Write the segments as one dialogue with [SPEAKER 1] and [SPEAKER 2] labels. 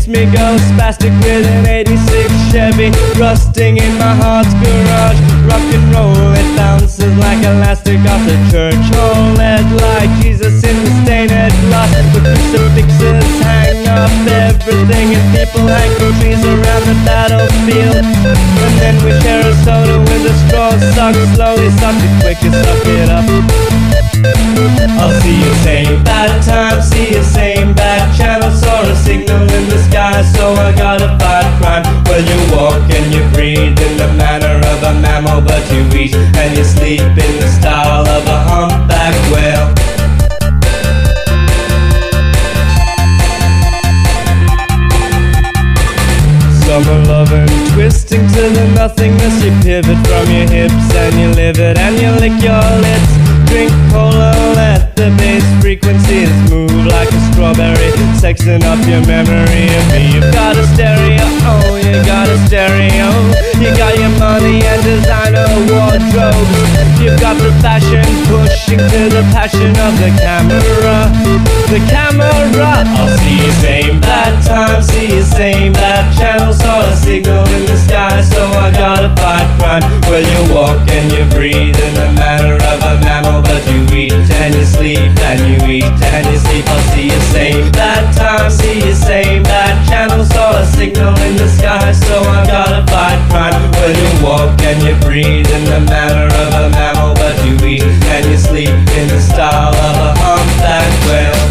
[SPEAKER 1] makes me go spastic with an 86 Chevy rusting in my heart's garage. Rock and roll, it bounces like elastic off the church hall. Led like Jesus in the stained glass. The crucifixes hang up everything, and people hang trees around the battlefield. And then we share a soda with a straw, suck slowly, suck it quick, you suck it up. I'll see you same bad time, see you same bad channel. Saw a signal in the sky, so I gotta fight crime. Well, you walk and you breathe in the manner of a mammal, but you eat and you sleep in the style of a humpback whale. Summer loving, twisting to the nothingness. You pivot from your hips and you live it and you lick your lips. Drink cola, let the bass frequencies move like a strawberry, sexing up your memory of me. You've got a stereo, oh, you got a stereo. You got your money and designer wardrobes. You've got the fashion pushing to the passion of the camera. The camera. I'll see you same bad time, see you same bad channel. Saw a signal in the sky, so I gotta fight crime. Well, you walk and you breathe in the manner of a mammal, but you eat and you sleep and you eat and you sleep. I'll see you same bad time, see you same bad channel. Saw a signal in the sky, so I gotta fight crime. Well, you walk and you breathe in the manner of a mammal, but you eat and you sleep in the style of a humpback whale.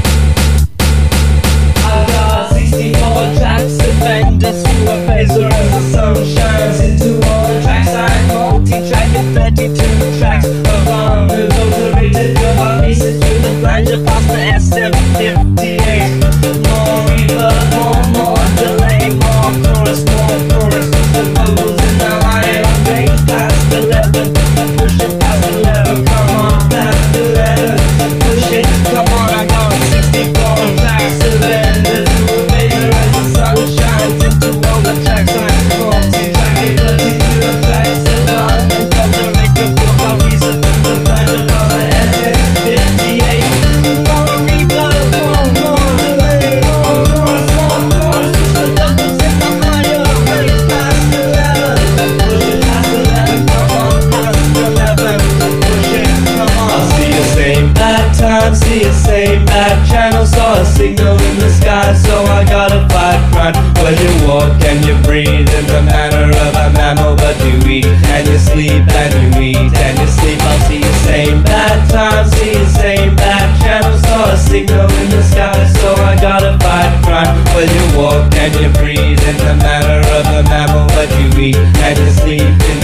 [SPEAKER 1] I've got 64 tracks and benders through a phaser as the sun shines into all the tracks. I'm multi-track and 32 tracks along with those rated your body to the blind, you pass the SM58. More reverb, more delay, more chorus, the vocals in the line of range past 11, push it past 11, come on, past 11, push it, come on, I got 64 tracks to bend it through a phaser as the sun shines into all the tracks. I'm multi-track and 32 tracks along with those rated your body to the blind, you pass the SM58. More reverb, more delay, more chorus, the vocals in the line of range past 11, push it past 11, come on, past 11, push it, come on. I'll see you same bad time, see you same bad channel. Saw a signal in the sky, so I gotta fight crime. Well, you walk and you breathe in the manner of a mammal, but you eat and you sleep and you eat and you sleep. I'll see you same bad time, see you same bad channel. Saw a signal in the sky, so I gotta fight crime. Well, you walk and you breathe in the manner of a mammal, but you eat and you sleep in